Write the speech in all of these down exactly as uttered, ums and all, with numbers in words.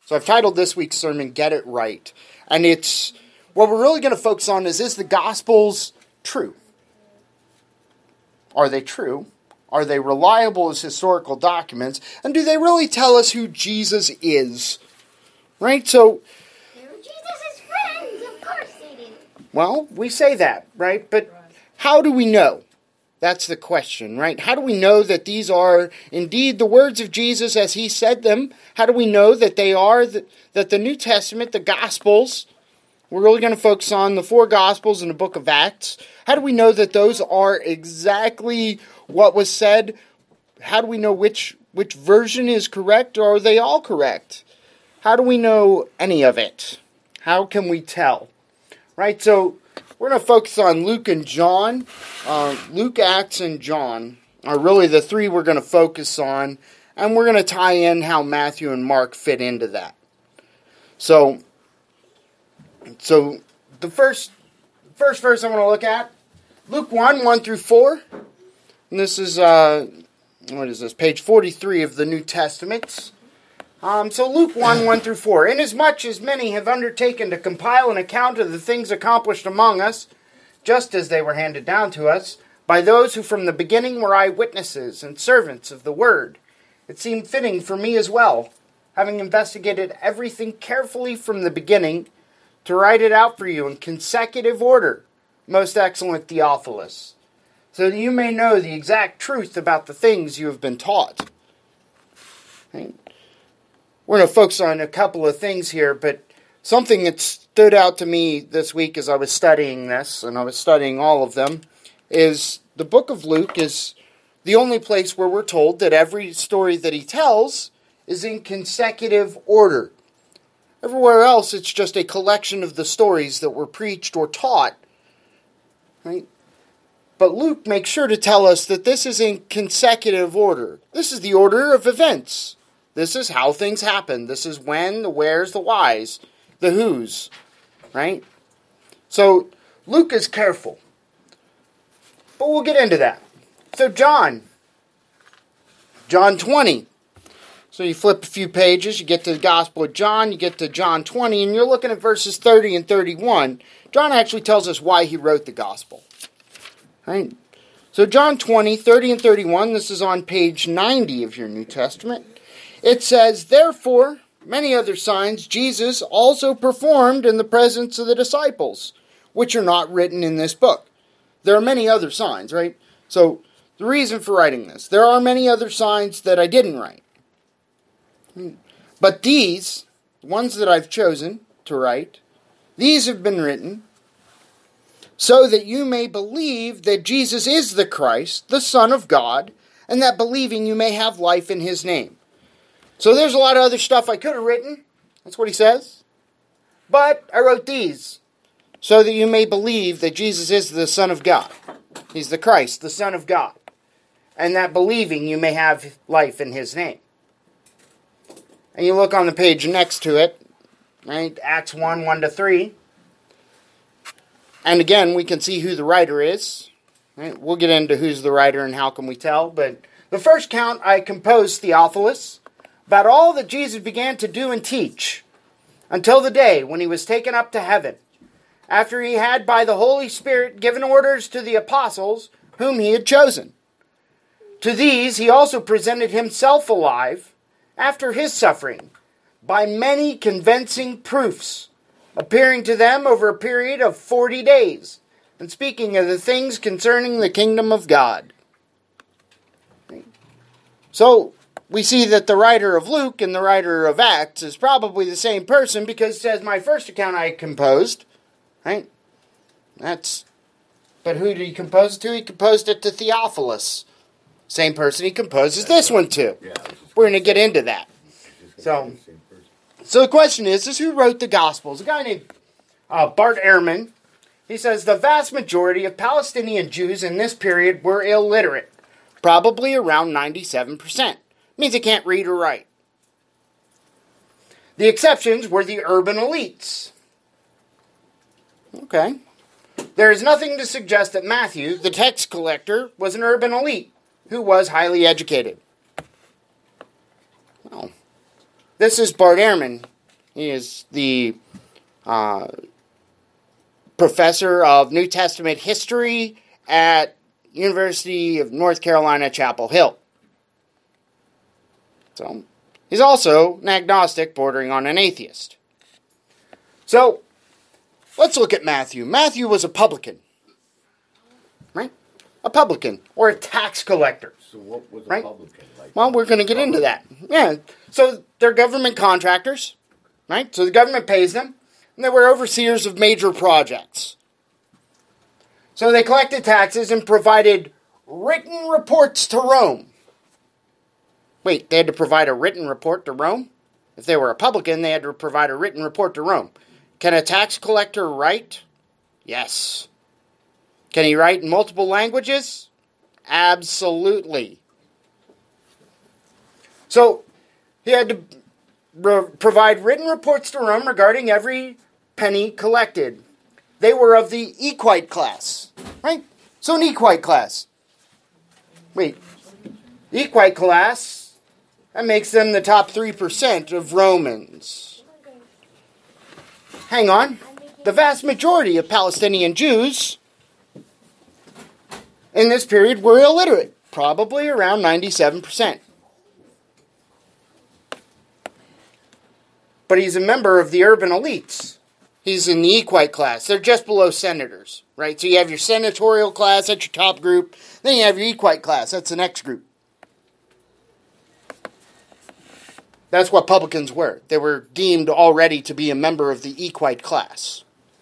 So I've titled this week's sermon, Get It Right. And it's, what we're really going to focus on is, is the Gospels true? Are they true? Are they reliable as historical documents? And do they really tell us who Jesus is? Right? So, Jesus' friends, of course they do. Well, we say that, right? But how do we know? That's the question, right? How do we know that these are indeed the words of Jesus as he said them? How do we know that they are, the, that the New Testament, the Gospels, we're really going to focus on the four Gospels and the book of Acts. How do we know that those are exactly what was said? How do we know which, which version is correct, or are they all correct? How do we know any of it? How can we tell? Right, so we're going to focus on Luke and John. Uh, Luke, Acts, and John are really the three we're going to focus on. And we're going to tie in how Matthew and Mark fit into that. So, so the first, first verse I want to look at, Luke one, one through four. And this is, uh, what is this, page forty-three of the New Testament. Um, so Luke one, one through four. Inasmuch as many have undertaken to compile an account of the things accomplished among us, just as they were handed down to us, by those who from the beginning were eyewitnesses and servants of the word, it seemed fitting for me as well, having investigated everything carefully from the beginning, to write it out for you in consecutive order, most excellent Theophilus, so that you may know the exact truth about the things you have been taught. Right? We're going to focus on a couple of things here, but something that stood out to me this week as I was studying this, and I was studying all of them, is the book of Luke is the only place where we're told that every story that he tells is in consecutive order. Everywhere else, it's just a collection of the stories that were preached or taught. Right? But Luke makes sure to tell us that this is in consecutive order. This is the order of events. This is how things happen. This is when, the wheres, the whys, the whos. Right? So, Luke is careful. But we'll get into that. So, John. John twenty. So you flip a few pages, you get to the Gospel of John, you get to John twenty, and you're looking at verses thirty and thirty-one. John actually tells us why he wrote the Gospel. Right? So John twenty, thirty and thirty-one, this is on page ninety of your New Testament. It says, therefore, many other signs Jesus also performed in the presence of the disciples, which are not written in this book. There are many other signs, right? So, the reason for writing this. There are many other signs that I didn't write. But these, the ones that I've chosen to write, these have been written so that you may believe that Jesus is the Christ, the Son of God, and that believing you may have life in his name. So there's a lot of other stuff I could have written. That's what he says. But I wrote these so that you may believe that Jesus is the Son of God. He's the Christ, the Son of God. And that believing you may have life in his name. And you look on the page next to it, right? Acts one, one to three. And again, we can see who the writer is. Right? We'll get into who's the writer and how can we tell. But the first count I composed, Theophilus, about all that Jesus began to do and teach, until the day when he was taken up to heaven, after he had by the Holy Spirit given orders to the apostles whom he had chosen. To these he also presented himself alive, after his suffering, by many convincing proofs, appearing to them over a period of forty days, and speaking of the things concerning the kingdom of God. So, we see that the writer of Luke and the writer of Acts is probably the same person, because it says my first account I composed, right? That's, but who did he compose it to? He composed it to Theophilus. Same person he composes this one to. We're going to get into that. So, so the question is, is who wrote the Gospels? A guy named uh, Bart Ehrman. He says the vast majority of Palestinian Jews in this period were illiterate, probably around ninety-seven percent. Means they can't read or write. The exceptions were the urban elites. Okay. There is nothing to suggest that Matthew, the tax collector, was an urban elite who was highly educated. Well, this is Bart Ehrman He is the uh, professor of New Testament history at University of North Carolina, Chapel Hill. So, he's also an agnostic bordering on an atheist. So, let's look at Matthew. Matthew was a publican. Right? A publican, or a tax collector. So what was a right? publican like? Well, we're going to get into that. Yeah, so they're government contractors, right? So the government pays them, and they were overseers of major projects. So they collected taxes and provided written reports to Rome. Wait, they had to provide a written report to Rome? If they were a publican, they had to provide a written report to Rome. Can a tax collector write? Yes. Can he write in multiple languages? Absolutely. So, he had to re- provide written reports to Rome regarding every penny collected. They were of the equite class, right? So an equite class. Wait, equite class, that makes them the top three percent of Romans. Hang on. The vast majority of Palestinian Jews in this period were illiterate, probably around ninety-seven percent. But he's a member of the urban elites. He's in the equite class. They're just below senators, right? So you have your senatorial class, that's your top group. Then you have your equite class, that's the next group. That's what publicans were. They were deemed already to be a member of the equite class.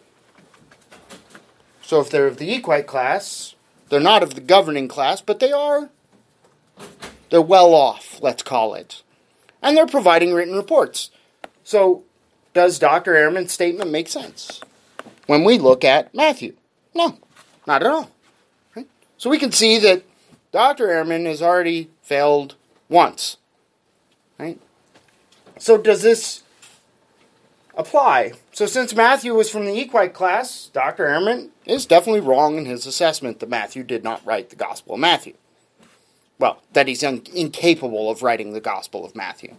So if they're of the equite class, they're not of the governing class, but they are, they're well off, let's call it. And they're providing written reports. So, does Doctor Ehrman's statement make sense when we look at Matthew? No, not at all. Right? So we can see that Doctor Ehrman has already failed once. Right? So does this apply? So since Matthew was from the equite class, Doctor Ehrman is definitely wrong in his assessment that Matthew did not write the Gospel of Matthew. Well, that he's un- incapable of writing the Gospel of Matthew.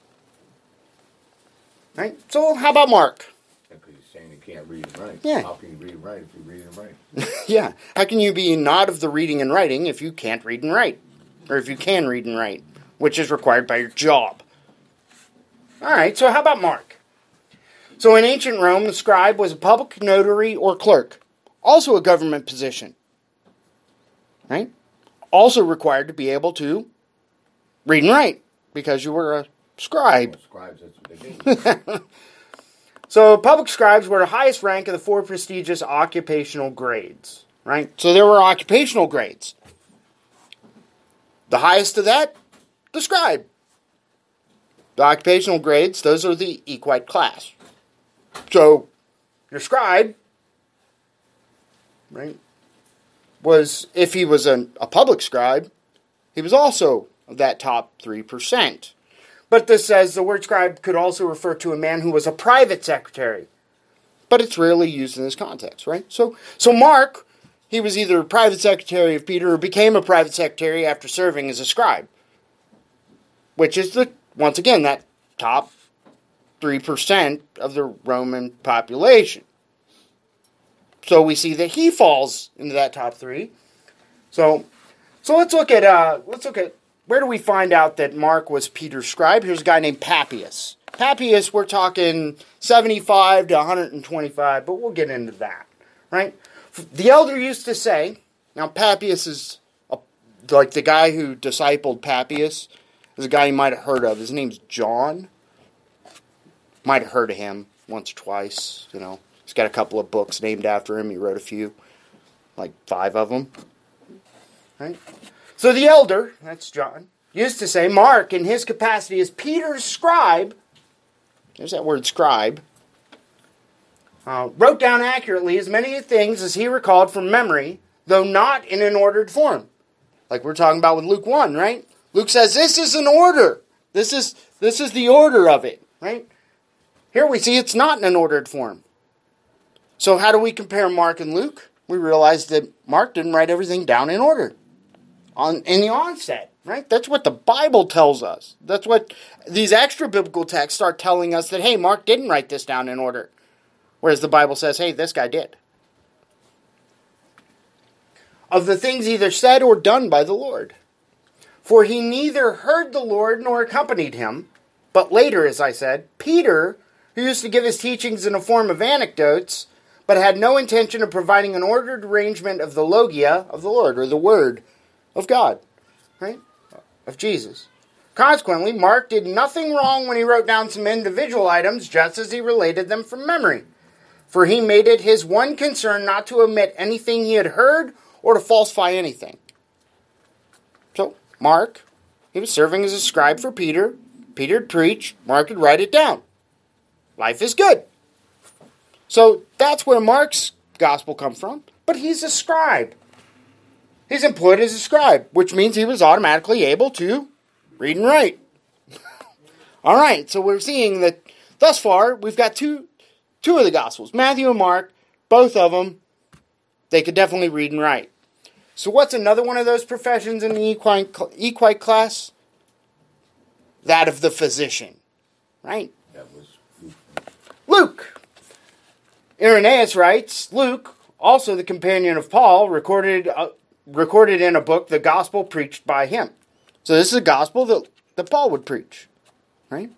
Right? So how about Mark? Because he's saying he can't read and write. Yeah. How can you read and write if you read and write? Yeah. How can you be not of the reading and writing if you can't read and write? Or if you can read and write, which is required by your job. All right, so how about Mark? So in ancient Rome, the scribe was a public notary or clerk, also a government position. Right? Also required to be able to read and write, because you were a scribe. Well, scribes, that's what they do. So public scribes were the highest rank of the four prestigious occupational grades, right? So there were occupational grades. The highest of that, the scribe. The occupational grades, those are the equite class. So your scribe, right, was, if he was an, a public scribe, he was also of that top three percent. But this says the word scribe could also refer to a man who was a private secretary. But it's rarely used in this context, right? So, so Mark, he was either a private secretary of Peter or became a private secretary after serving as a scribe. Which is, the once again, that top three percent of the Roman population. So we see that he falls into that top three. So, so let's look at, uh, let's look at, where do we find out that Mark was Peter's scribe? Here's a guy named Papias. Papias, we're talking seventy-five to one hundred twenty-five, but we'll get into that, right? The elder used to say, now Papias is a, like the guy who discipled Papias, is a guy you might have heard of. His name's John. Might have heard of him once or twice, you know. He's got a couple of books named after him. He wrote a few, like five of them, right? So the elder, that's John, used to say Mark, in his capacity as Peter's scribe, there's that word scribe, uh, wrote down accurately as many things as he recalled from memory, though not in an ordered form. Like we're talking about with Luke one, right? Luke says this is an order. This is, this is the order of it, right? Here we see it's not in an ordered form. So how do we compare Mark and Luke? We realize that Mark didn't write everything down in order. on in the onset, right? That's what the Bible tells us. That's what these extra biblical texts start telling us, that, hey, Mark didn't write this down in order. Whereas the Bible says, hey, this guy did. Of the things either said or done by the Lord. For he neither heard the Lord nor accompanied him. But later, as I said, Peter, who used to give his teachings in a form of anecdotes, but had no intention of providing an ordered arrangement of the logia of the Lord, or the word of God, right? Of Jesus. Consequently, Mark did nothing wrong when he wrote down some individual items just as he related them from memory. For he made it his one concern not to omit anything he had heard or to falsify anything. So, Mark, he was serving as a scribe for Peter. Peter would preach, Mark would write it down. Life is good. So that's where Mark's gospel comes from. But he's a scribe. He's employed as a scribe, which means he was automatically able to read and write. All right, so we're seeing that thus far we've got two, two of the gospels, Matthew and Mark. Both of them, they could definitely read and write. So what's another one of those professions in the equine, equine class? That of the physician, right? That was Luke. Irenaeus writes, Luke, also the companion of Paul, recorded uh, recorded in a book the gospel preached by him. So this is a gospel that, that Paul would preach, right?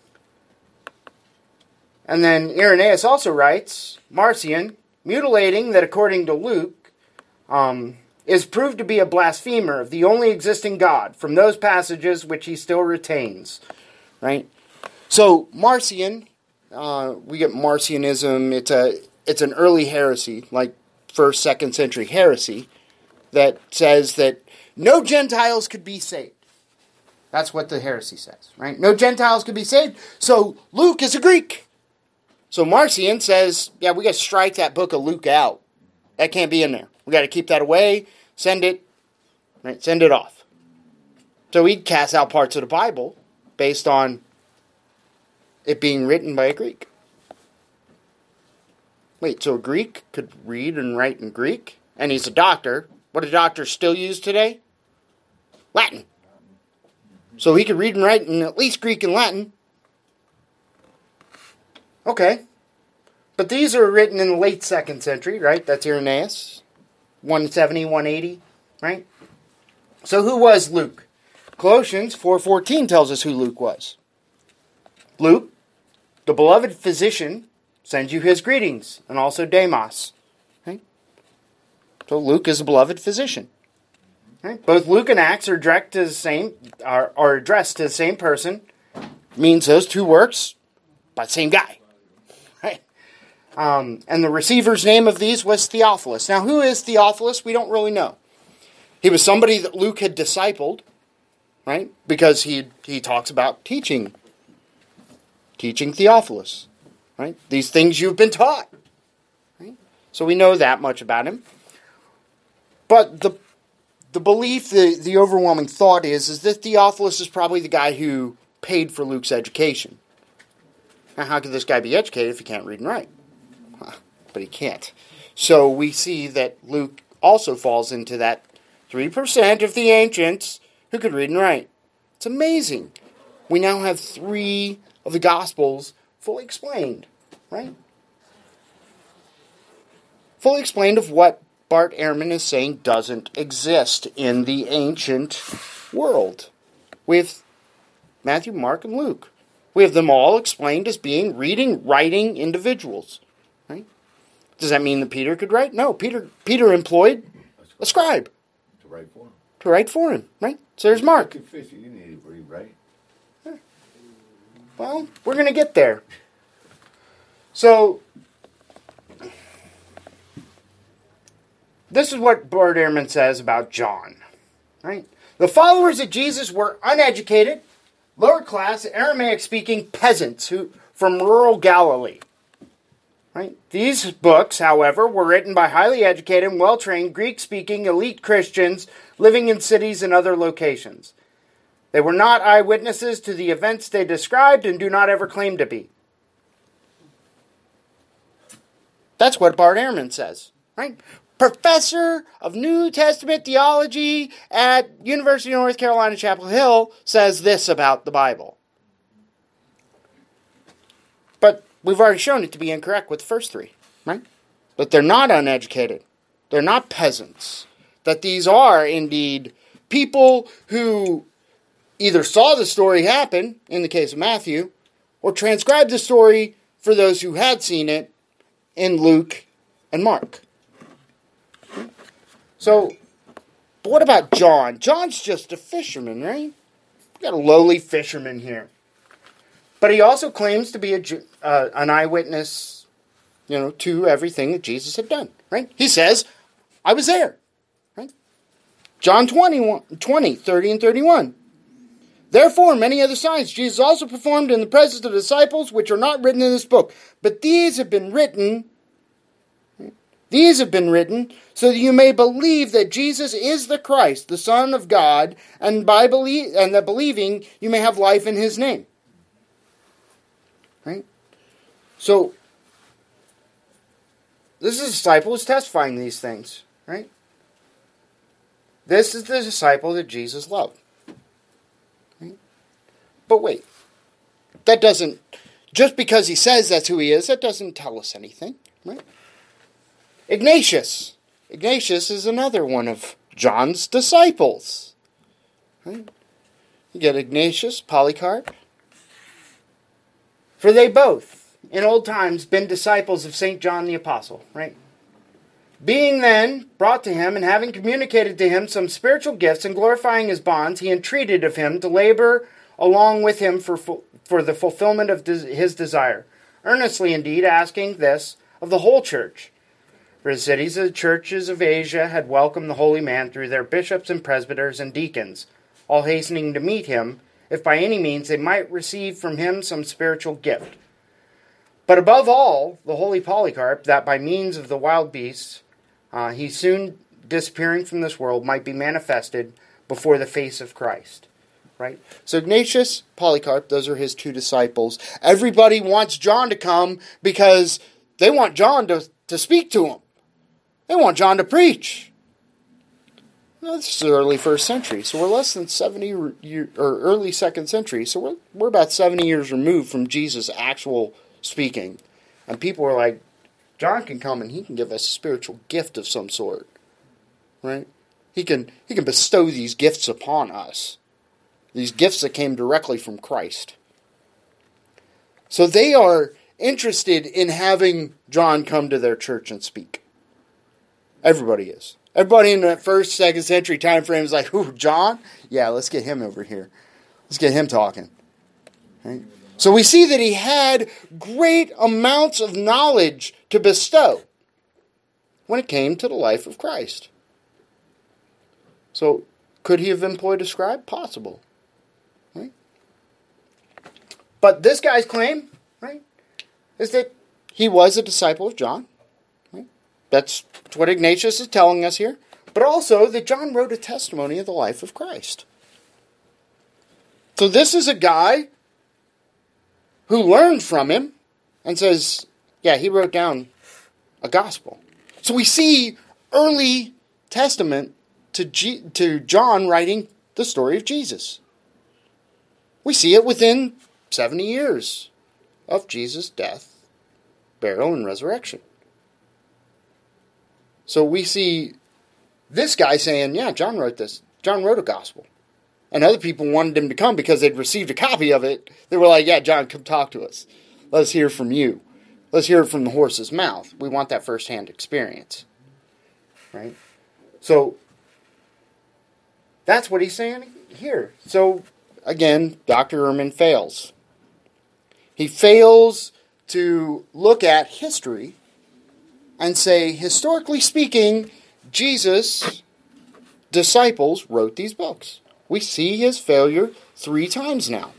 And then Irenaeus also writes, Marcion, mutilating that according to Luke, um, is proved to be a blasphemer of the only existing God from those passages which he still retains, right? So Marcion, Uh, we get Marcionism. It's a it's an early heresy, like first, second century heresy, that says that no Gentiles could be saved. That's what the heresy says, right? No Gentiles could be saved. So Luke is a Greek. So Marcion says, yeah, we got to strike that book of Luke out. That can't be in there. We got to keep that away. Send it, right? Send it off. So he casts out parts of the Bible based on it being written by a Greek. Wait, so a Greek could read and write in Greek? And he's a doctor. What do doctors still use today? Latin. So he could read and write in at least Greek and Latin. Okay. But these are written in the late second century, right? That's Irenaeus. one seventy, one eighty, right? So who was Luke? Colossians four fourteen tells us who Luke was. Luke, the beloved physician, sends you his greetings, and also Demas. Okay? So Luke is a beloved physician. Okay? Both Luke and Acts are direct to the same, are, are addressed to the same person. Means those two works by the same guy. Right? Um, and the receiver's name of these was Theophilus. Now, who is Theophilus? We don't really know. He was somebody that Luke had discipled, right? Because he he talks about teaching. Teaching Theophilus, right? These things you've been taught, right? So we know that much about him. But the the belief, the, the overwhelming thought is, is that Theophilus is probably the guy who paid for Luke's education. Now, how could this guy be educated if he can't read and write? But he can't. So we see that Luke also falls into that three percent of the ancients who could read and write. It's amazing. We now have three of the Gospels fully explained, right? Fully explained of what Bart Ehrman is saying doesn't exist in the ancient world. We have Matthew, Mark, and Luke. We have them all explained as being reading, writing individuals, right? Does that mean that Peter could write? No, Peter Peter employed a scribe to write for him. To write for him, right? So there's Mark. You need to read, right? Well, we're going to get there. So, this is what Bart Ehrman says about John. Right? The followers of Jesus were uneducated, lower class, Aramaic-speaking peasants who from rural Galilee. Right? These books, however, were written by highly educated and well-trained Greek-speaking elite Christians living in cities and other locations. They were not eyewitnesses to the events they described and do not ever claim to be. That's what Bart Ehrman says, right? professor of New Testament theology at University of North Carolina, Chapel Hill, says this about the Bible. But we've already shown it to be incorrect with the first three, right? That they're not uneducated. They're not peasants. That these are indeed people who either saw the story happen, in the case of Matthew, or transcribed the story for those who had seen it in Luke and Mark. So, but what about John? John's just a fisherman, right? We've got a lowly fisherman here. But he also claims to be a, uh, an eyewitness, you know, to everything that Jesus had done, right? He says, I was there, right? John twenty, twenty, thirty, and thirty-one. Therefore, many other signs Jesus also performed in the presence of the disciples, which are not written in this book. But these have been written, these have been written, so that you may believe that Jesus is the Christ, the Son of God, and by believe and that believing you may have life in His name. Right? So, this is a disciple who's testifying these things, right? This is the disciple that Jesus loved. But wait, that doesn't, just because he says that's who he is, that doesn't tell us anything, right? Ignatius. Ignatius is another one of John's disciples, right? You get Ignatius, Polycarp. For they both, in old times, been disciples of Saint John the Apostle, right? Being then brought to him, and having communicated to him some spiritual gifts, and glorifying his bonds, he entreated of him to labor along with him for for the fulfillment of his desire, earnestly indeed asking this of the whole church. For the cities of the churches of Asia had welcomed the holy man through their bishops and presbyters and deacons, all hastening to meet him, if by any means they might receive from him some spiritual gift. But above all, the holy Polycarp, that by means of the wild beasts, uh, he soon disappearing from this world, might be manifested before the face of Christ. Right? So Ignatius, Polycarp, those are his two disciples. Everybody wants John to come because they want John to, to speak to them. They want John to preach. Now, this is the early first century, so we're less than seventy year, or early second century, so we're we're about seventy years removed from Jesus' actual speaking. And people are like, John can come and he can give us a spiritual gift of some sort. Right? He can he can bestow these gifts upon us. These gifts that came directly from Christ. So they are interested in having John come to their church and speak. Everybody is. Everybody in that first, second century time frame is like, ooh, John? Yeah, let's get him over here. Let's get him talking. Right? So we see that he had great amounts of knowledge to bestow when it came to the life of Christ. So could he have employed a scribe? Possible. Right? But this guy's claim, right, is that he was a disciple of John. Right? That's what Ignatius is telling us here. But also that John wrote a testimony of the life of Christ. So this is a guy who learned from him and says, yeah, he wrote down a gospel. So we see early testament to G- to John writing the story of Jesus. We see it within seventy years of Jesus' death, burial, and resurrection. So we see this guy saying, yeah, John wrote this. John wrote a gospel. And other people wanted him to come because they'd received a copy of it. They were like, yeah, John, come talk to us. Let's hear from you. Let's hear it from the horse's mouth. We want that firsthand experience. Right? So, that's what he's saying here. So, again, Doctor Ehrman fails. He fails to look at history and say, historically speaking, Jesus' disciples wrote these books. We see his failure three times now.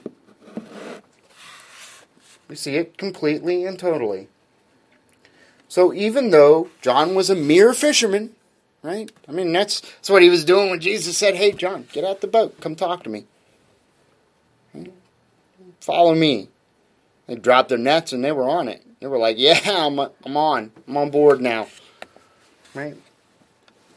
We see it completely and totally. So even though John was a mere fisherman, right? I mean, that's, that's what he was doing when Jesus said, hey, John, get out the boat. Come talk to me. Right? Follow me. They dropped their nets and they were on it. They were like, yeah, I'm, I'm on. I'm on board now. Right?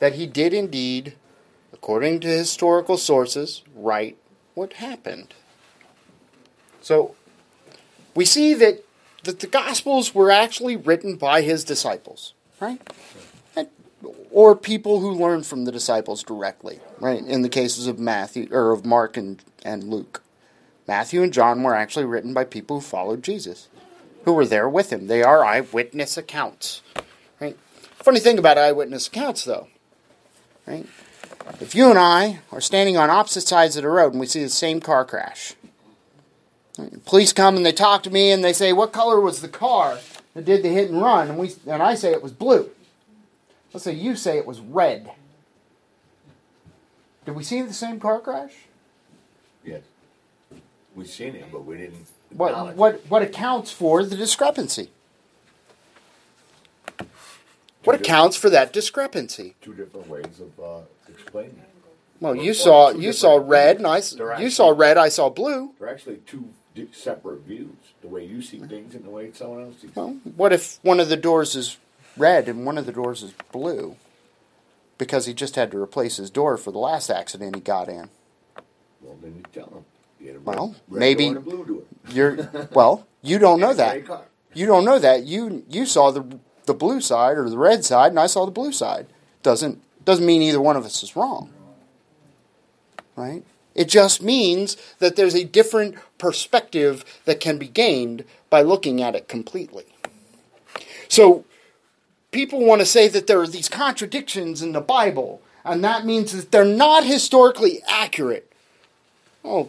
that he did indeed, according to historical sources, write what happened. So, we see that, that the Gospels were actually written by his disciples, right? And, or people who learned from the disciples directly, right? In the cases of Matthew, or of Mark and, and Luke. Matthew and John were actually written by people who followed Jesus, who were there with him. They are eyewitness accounts, right? Funny thing about eyewitness accounts, though, right? If you and I are standing on opposite sides of the road and we see the same car crash, right? Police come and they talk to me and they say, what color was the car that did the hit and run? And we and I say it was blue. Let's say you say it was red. Did we see the same car crash? Yes. We've seen it, but we didn't. What what what accounts for the discrepancy? What accounts for that discrepancy? Two different ways of uh, explaining it. Well, you saw you saw red, and I you saw red. I saw blue. They're actually two di- separate views. The way you see things and the way someone else sees. Well, what if one of the doors is red and one of the doors is blue? Because he just had to replace his door for the last accident he got in. Well, then you tell him. You had a Well, red, red maybe door and a blue door. you're well. You don't know And a gray that. car. You don't know that. You you saw the the blue side or the red side, and I saw the blue side. Doesn't doesn't mean either one of us is wrong, right? It just means that there's a different perspective that can be gained by looking at it completely. So, people want to say that there are these contradictions in the Bible, and that means that they're not historically accurate. Oh,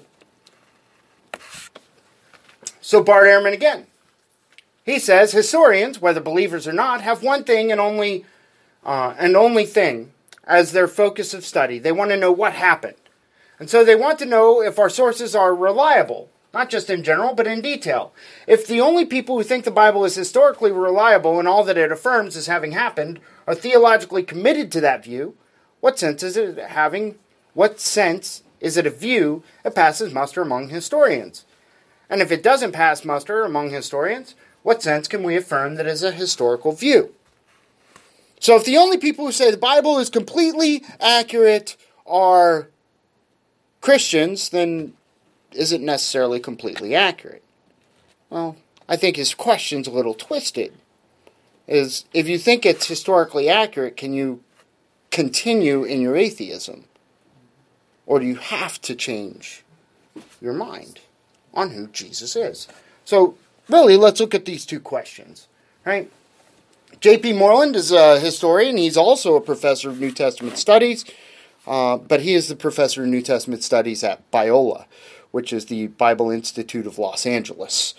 so Bart Ehrman again. He says historians, whether believers or not, have one thing and only uh, and only thing as their focus of study. They want to know what happened. And so they want to know if our sources are reliable, not just in general, but in detail. If the only people who think the Bible is historically reliable and all that it affirms as having happened are theologically committed to that view, what sense is it having? What sense is it a view that passes muster among historians? And if it doesn't pass muster among historians, what sense can we affirm that is a historical view? So if the only people who say the Bible is completely accurate are Christians, then is it necessarily completely accurate? Well, I think his question's a little twisted. Is if you think it's historically accurate, can you continue in your atheism? Or do you have to change your mind on who Jesus is? So, really, let's look at these two questions, right? J P Moreland is a historian. He's also a professor of New Testament studies, uh, but he is the professor of New Testament studies at Biola, which is the Bible Institute of Los Angeles.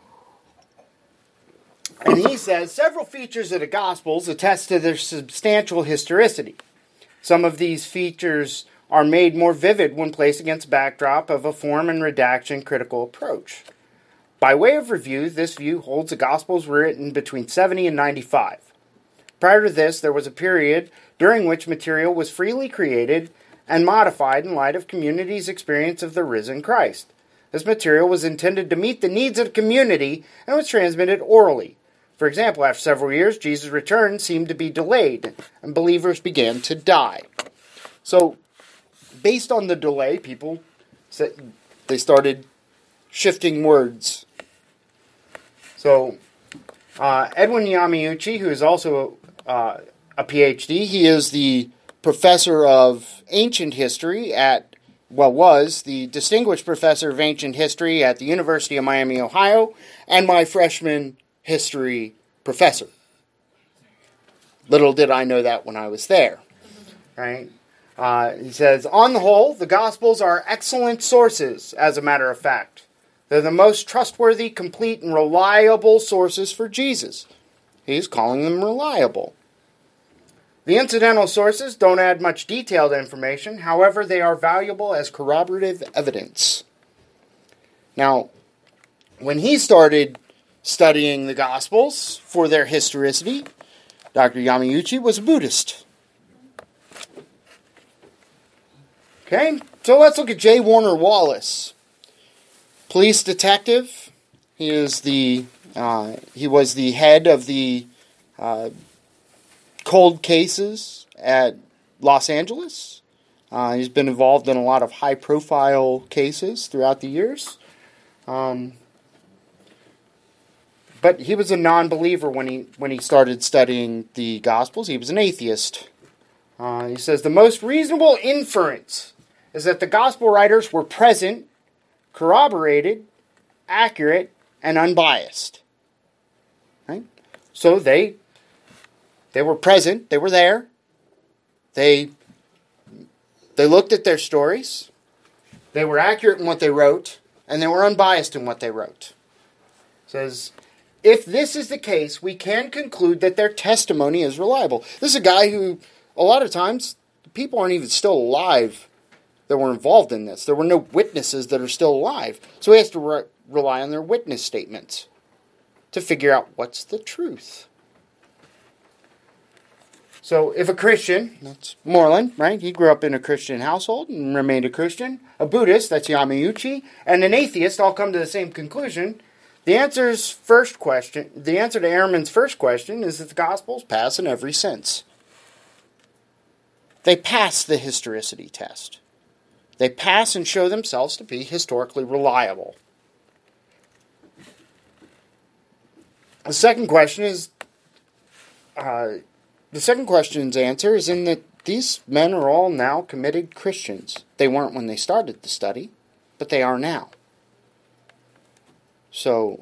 And he says, several features of the Gospels attest to their substantial historicity. Some of these features are made more vivid when placed against the backdrop of a form and redaction critical approach. By way of review, this view holds the Gospels were written between seventy and ninety-five. Prior to this, there was a period during which material was freely created and modified in light of community's experience of the risen Christ. This material was intended to meet the needs of the community and was transmitted orally. For example, after several years, Jesus' return seemed to be delayed, and believers began to die. So, based on the delay, people said they started shifting words. So, uh, Edwin Yamauchi, who is also uh, a P H D, he is the professor of ancient history at, well, was the distinguished professor of ancient history at the University of Miami, Ohio, and my freshman history professor. Little did I know that when I was there, right? Uh, he says, on the whole, the Gospels are excellent sources, as a matter of fact. They're the most trustworthy, complete, and reliable sources for Jesus. He's calling them reliable. The incidental sources don't add much detailed information. However, they are valuable as corroborative evidence. Now, when he started studying the Gospels for their historicity, Doctor Yamauchi was a Buddhist. Okay, so let's look at J. Warner Wallace. Police detective. He is the uh, he was the head of the uh, cold cases at Los Angeles. Uh, he's been involved in a lot of high-profile cases throughout the years. Um, but he was a non-believer when he when he started studying the Gospels. He was an atheist. Uh, he says, the most reasonable inference is that the Gospel writers were present, corroborated, accurate, and unbiased. Right? So they they were present, they were there, they they looked at their stories, they were accurate in what they wrote, and they were unbiased in what they wrote. It says, if this is the case, we can conclude that their testimony is reliable. This is a guy who, a lot of times, people aren't even still alive that were involved in this. There were no witnesses that are still alive. So he has to re- rely on their witness statements to figure out what's the truth. So if a Christian, that's Moreland, right? He grew up in a Christian household and remained a Christian. A Buddhist, that's Yamauchi, and an atheist all come to the same conclusion. The answer's first question, the answer to Ehrman's first question is that the Gospels pass in every sense. They pass the historicity test. They pass and show themselves to be historically reliable. The second question is, uh, the second question's answer is in that these men are all now committed Christians. They weren't when they started the study, but they are now. So,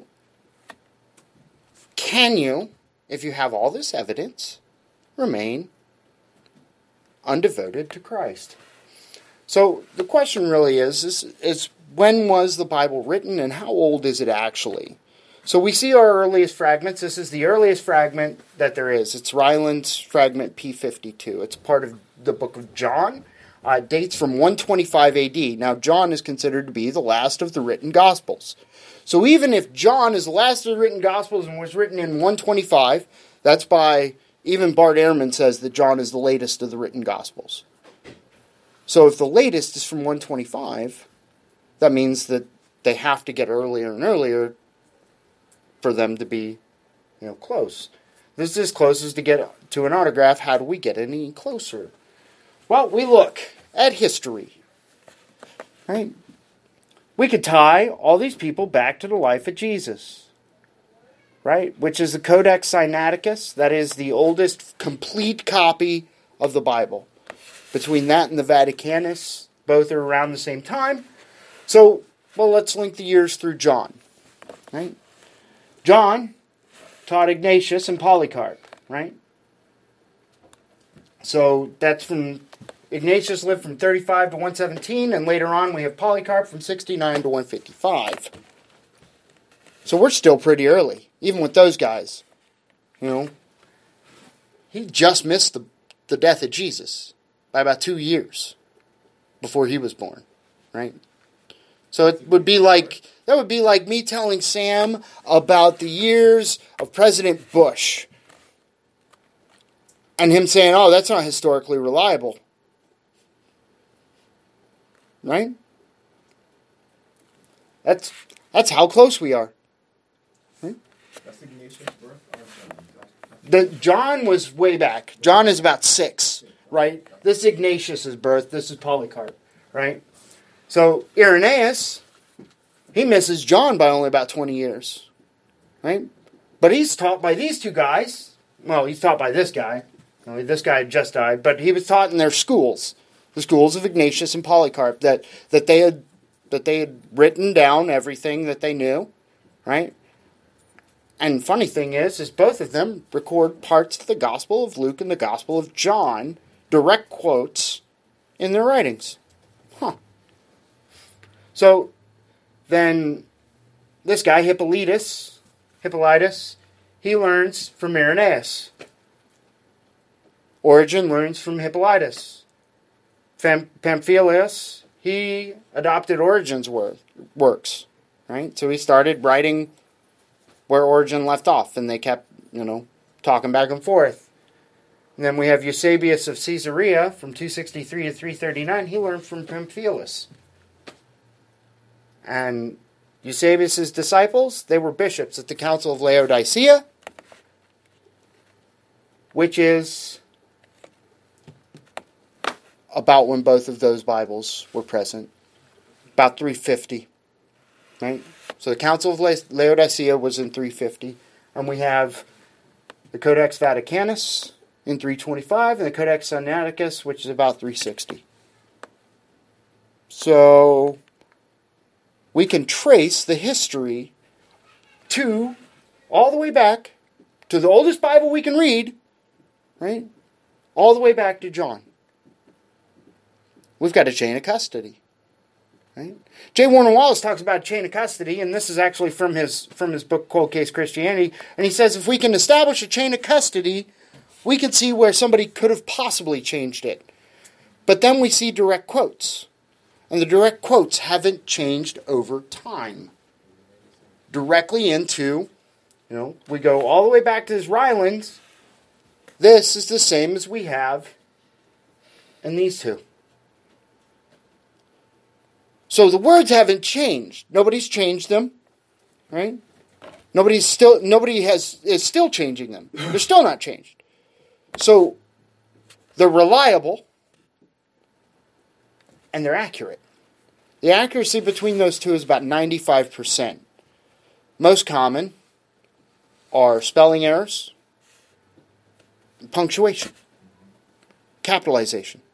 can you, if you have all this evidence, remain undevoted to Christ? So the question really is, is, is when was the Bible written and how old is it actually? So we see our earliest fragments. This is the earliest fragment that there is. It's Ryland's fragment P fifty-two. It's part of the book of John. Uh, it dates from one twenty-five A D. Now John is considered to be the last of the written Gospels. So even if John is the last of the written Gospels and was written in one twenty-five, that's by, even Bart Ehrman says that John is the latest of the written Gospels. So if the latest is from one twenty-five, that means that they have to get earlier and earlier for them to be, you know, close. This is as close as to get to an autograph. How do we get any closer? Well, we look at history. Right? We could tie all these people back to the life of Jesus. Right? Which is the Codex Sinaiticus. That is the oldest complete copy of the Bible. Between that and the Vaticanus, both are around the same time. So, well, let's link the years through John. Right? John taught Ignatius and Polycarp, right? So that's from, Ignatius lived from thirty-five to one seventeen, and later on we have Polycarp from sixty-nine to one fifty-five. So we're still pretty early, even with those guys. You know, he just missed the, the death of Jesus by about two years before he was born, right? So it would be like, that would be like me telling Sam about the years of President Bush. And him saying, oh, that's not historically reliable. Right? That's that's how close we are. Right? That's Ignatius' birth? The, John was way back. John is about six, right? This is Ignatius' birth. This is Polycarp, right? So, Irenaeus, he misses John by only about twenty years, right? But he's taught by these two guys. Well, he's taught by this guy. Well, this guy just died, but he was taught in their schools, the schools of Ignatius and Polycarp, that, that they had that they had written down everything that they knew, right? And funny thing is, is both of them record parts of the Gospel of Luke and the Gospel of John, direct quotes in their writings. Huh. So, then, this guy, Hippolytus, Hippolytus, he learns from Irenaeus. Origen learns from Hippolytus. Pam- Pamphilus, he adopted Origen's wor- works, right? So he started writing where Origen left off, and they kept, you know, talking back and forth. And then we have Eusebius of Caesarea from two sixty-three to three thirty-nine. He learned from Pamphilus. And Eusebius' disciples, they were bishops at the Council of Laodicea, which is about when both of those Bibles were present. About three fifty. Right? So the Council of Laodicea was in three fifty. And we have the Codex Vaticanus in three twenty-five and the Codex Sinaiticus, which is about three sixty. So we can trace the history to all the way back to the oldest Bible we can read, right? All the way back to John. We've got a chain of custody, right? J. Warner Wallace talks about chain of custody, and this is actually from his from his book Cold Case Christianity, and he says if we can establish a chain of custody, we can see where somebody could have possibly changed it. But then we see direct quotes, and the direct quotes haven't changed over time. Directly into, you know, we go all the way back to his Rylands. This is the same as we have in these two. So the words haven't changed. Nobody's changed them, right? Nobody's still nobody has is still changing them. They're still not changed. So they're reliable and they're accurate. The accuracy between those two is about ninety-five percent. Most common are spelling errors, punctuation, capitalization.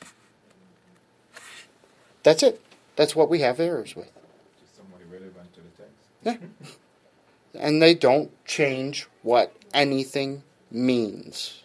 That's it. That's what we have errors with. Just somebody relevant to the text. Yeah. And they don't change what anything means.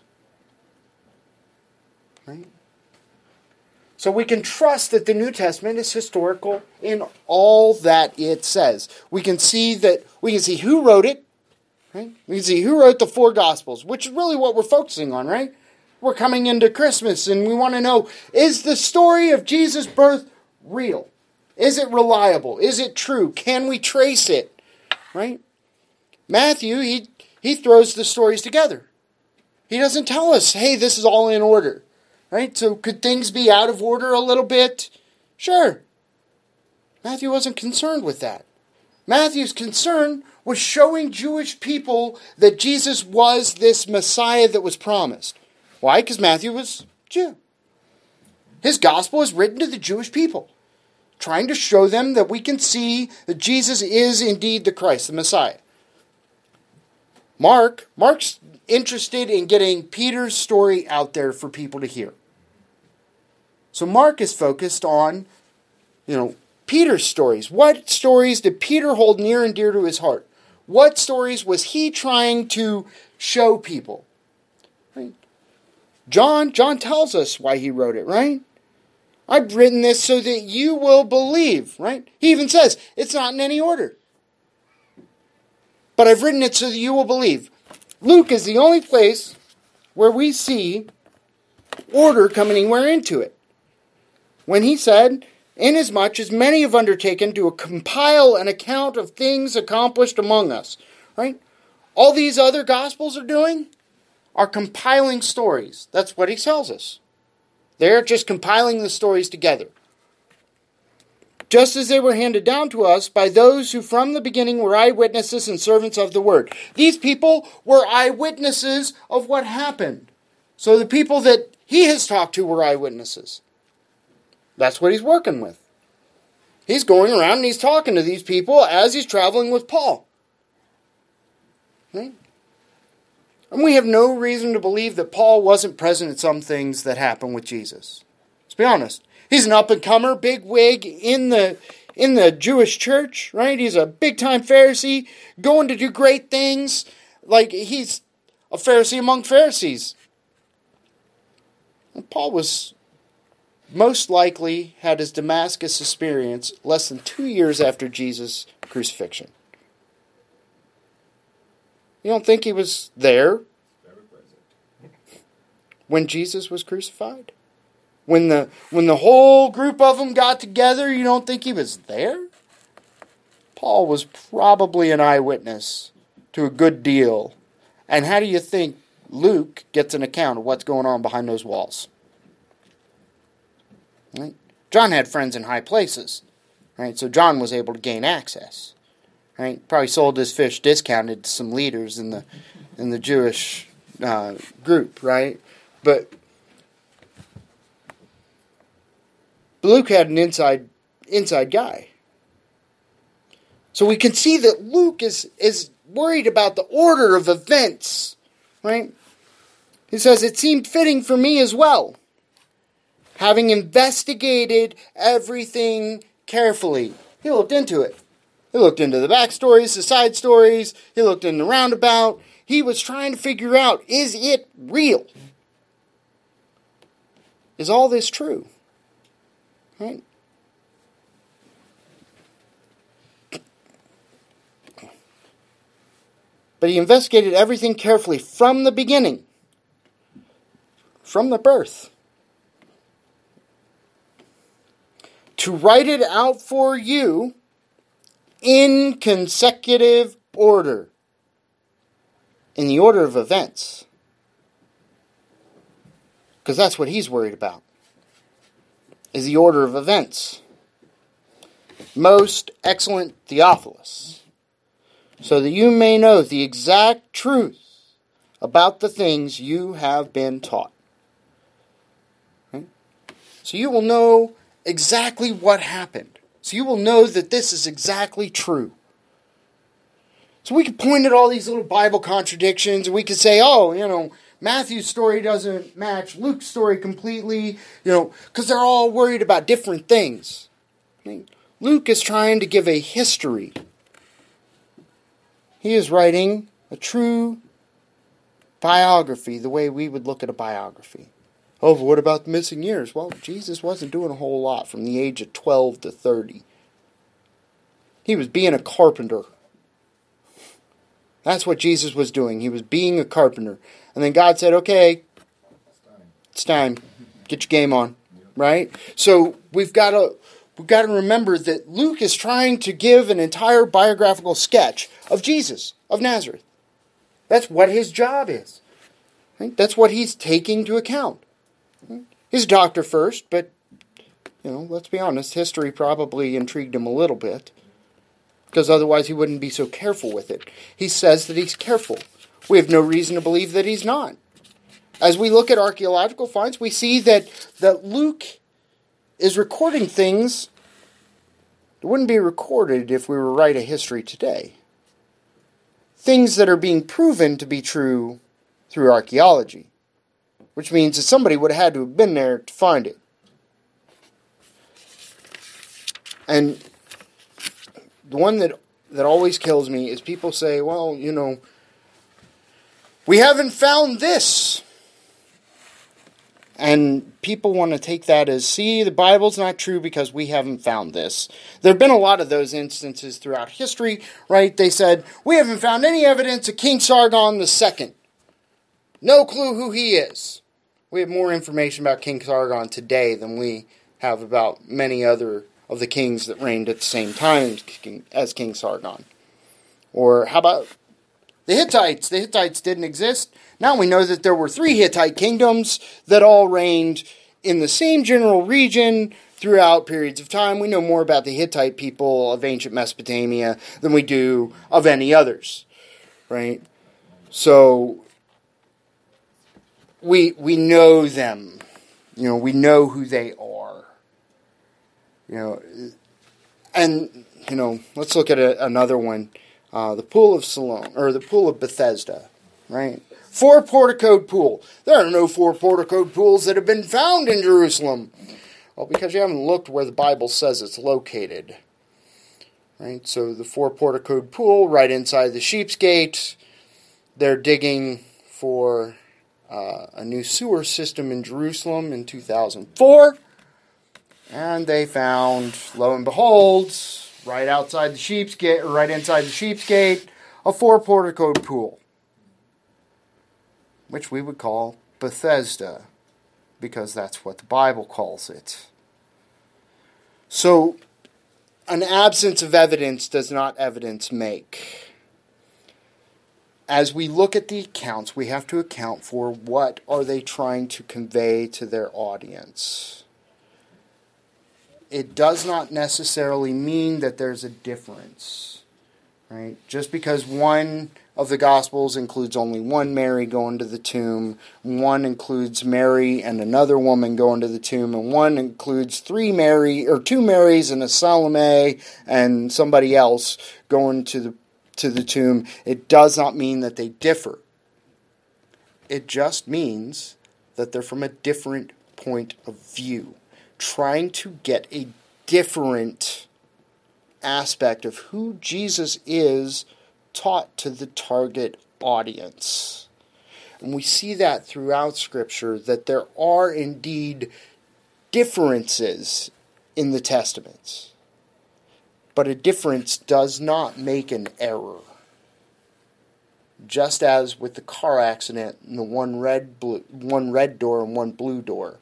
Right? So we can trust that the New Testament is historical in all that it says. We can see that we can see who wrote it. Right? We can see who wrote the four Gospels, which is really what we're focusing on, right? We're coming into Christmas and we want to know, is the story of Jesus' birth real? Is it reliable? Is it true? Can we trace it? Right? Matthew, he, he throws the stories together. He doesn't tell us, hey, this is all in order. Right? So could things be out of order a little bit? Sure. Matthew wasn't concerned with that. Matthew's concern was showing Jewish people that Jesus was this Messiah that was promised. Why? Because Matthew was Jew. His gospel is written to the Jewish people, trying to show them that we can see that Jesus is indeed the Christ, the Messiah. Mark, Mark's interested in getting Peter's story out there for people to hear. So Mark is focused on, you know, Peter's stories. What stories did Peter hold near and dear to his heart? What stories was he trying to show people? Right? John, John tells us why he wrote it, right? I've written this so that you will believe, right? He even says, it's not in any order. But I've written it so that you will believe. Luke is the only place where we see order coming anywhere into it. When he said, inasmuch as many have undertaken to compile an account of things accomplished among us. Right? All these other Gospels are doing are compiling stories. That's what he tells us. They're just compiling the stories together. Just as they were handed down to us by those who from the beginning were eyewitnesses and servants of the word. These people were eyewitnesses of what happened. So the people that he has talked to were eyewitnesses. That's what he's working with. He's going around and he's talking to these people as he's traveling with Paul. Right? And we have no reason to believe that Paul wasn't present at some things that happened with Jesus. Let's be honest. He's an up-and-comer, big wig in the in the Jewish church, right? He's a big-time Pharisee, going to do great things. Like, he's a Pharisee among Pharisees. And Paul was most likely had his Damascus experience less than two years after Jesus' crucifixion. You don't think he was there when Jesus was crucified? When the when the whole group of them got together, you don't think he was there? Paul was probably an eyewitness to a good deal. And how do you think Luke gets an account of what's going on behind those walls? Right? John had friends in high places, right? So John was able to gain access, right? Probably sold his fish discounted to some leaders in the in the Jewish uh, group, right? But But Luke had an inside inside guy. So we can see that Luke is, is worried about the order of events, right? He says, it seemed fitting for me as well, having investigated everything carefully. He looked into it. He looked into the backstories, the side stories. He looked in the roundabout. He was trying to figure out, is it real? Is all this true? Right? But he investigated everything carefully from the beginning, from the birth, to write it out for you in consecutive order, in the order of events. Because that's what he's worried about, is the order of events. Most excellent Theophilus, so that you may know the exact truth about the things you have been taught. Right? So you will know exactly what happened. So you will know that this is exactly true. So we could point at all these little Bible contradictions, and we could say, oh, you know, Matthew's story doesn't match Luke's story completely, you know, because they're all worried about different things. I mean, Luke is trying to give a history. He is writing a true biography, the way we would look at a biography. Oh, but what about the missing years? Well, Jesus wasn't doing a whole lot from the age of twelve to thirty. He was being a carpenter. That's what Jesus was doing. He was being a carpenter. And then God said, okay, it's time. Get your game on. Right? So we've got to we've got to remember that Luke is trying to give an entire biographical sketch of Jesus, of Nazareth. That's what his job is. Right? That's what he's taking to account. Right? He's a doctor first, but, you know, let's be honest, history probably intrigued him a little bit, because otherwise he wouldn't be so careful with it. He says that he's careful. We have no reason to believe that he's not. As we look at archaeological finds, we see that, that Luke is recording things that wouldn't be recorded if we were to write a history today. Things that are being proven to be true through archaeology, which means that somebody would have had to have been there to find it. And the one that, that always kills me is people say, well, you know, we haven't found this. And people want to take that as, see, the Bible's not true because we haven't found this. There have been a lot of those instances throughout history, right? They said, we haven't found any evidence of King Sargon the Second. No clue who he is. We have more information about King Sargon today than we have about many other of the kings that reigned at the same time as King, as King Sargon. Or how about the Hittites? The Hittites didn't exist. Now we know that there were three Hittite kingdoms that all reigned in the same general region throughout periods of time. We know more about the Hittite people of ancient Mesopotamia than we do of any others, right? So we we know them. You know, we know who they are. You know, and you know, let's look at a, another one. Uh, the Pool of Siloam, or the Pool of Bethesda, right? Four porticoed pool. There are no four porticoed pools that have been found in Jerusalem. Well, because you haven't looked where the Bible says it's located. Right? So the four porticoed pool right inside the Sheep's Gate. They're digging for uh, a new sewer system in Jerusalem in two thousand four. And they found, lo and behold, right outside the Sheep's Gate, or right inside the Sheep's Gate, a four porticoed pool, which we would call Bethesda, because that's what the Bible calls it. So, an absence of evidence does not evidence make. As we look at the accounts, we have to account for what are they trying to convey to their audience. It does not necessarily mean that there's a difference, right? Just because one of the Gospels includes only one Mary going to the tomb, one includes Mary and another woman going to the tomb, and one includes three Mary, or two Marys and a Salome and somebody else going to the to the tomb. It does not mean that they differ. It just means that they're from a different point of view, trying to get a different aspect of who Jesus is taught to the target audience. And we see that throughout Scripture, that there are indeed differences in the Testaments. But a difference does not make an error. Just as with the car accident and the one red, blue, one red door and one blue door,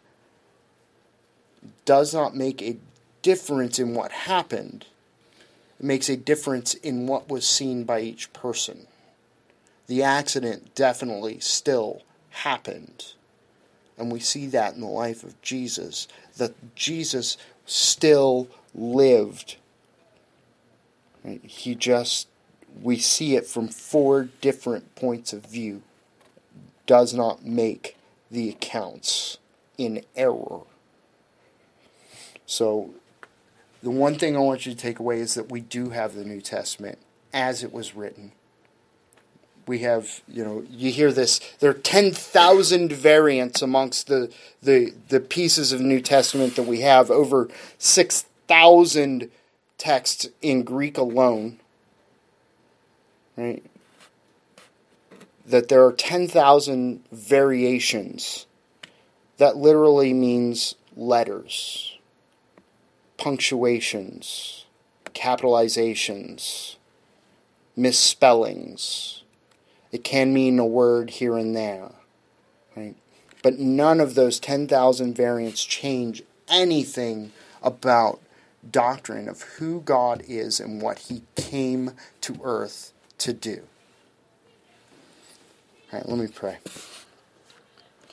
does not make a difference in what happened. It makes a difference in what was seen by each person. The accident definitely still happened. And we see that in the life of Jesus, that Jesus still lived. Right? He just, we see it from four different points of view. Does not make the accounts in error. So, the one thing I want you to take away is that we do have the New Testament as it was written. We have, you know, you hear this, there are ten thousand variants amongst the, the, the pieces of the New Testament that we have, over six thousand texts in Greek alone. Right? That there are ten thousand variations. That literally means letters. Punctuations, capitalizations, misspellings. It can mean a word here and there, right? But none of those ten thousand variants change anything about doctrine of who God is and what He came to earth to do. All right, let me pray.